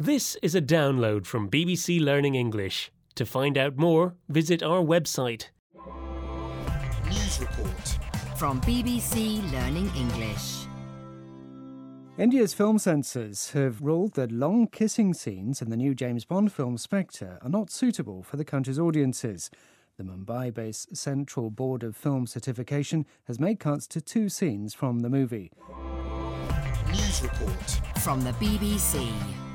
This is a download from BBC Learning English. To find out more, visit our website. News report From BBC Learning English. India's film censors have ruled that long kissing scenes in the new James Bond film Spectre are not suitable for the country's audiences. The Mumbai-based Central Board of Film Certification has made cuts to 2 scenes from the movie. News report From the BBC.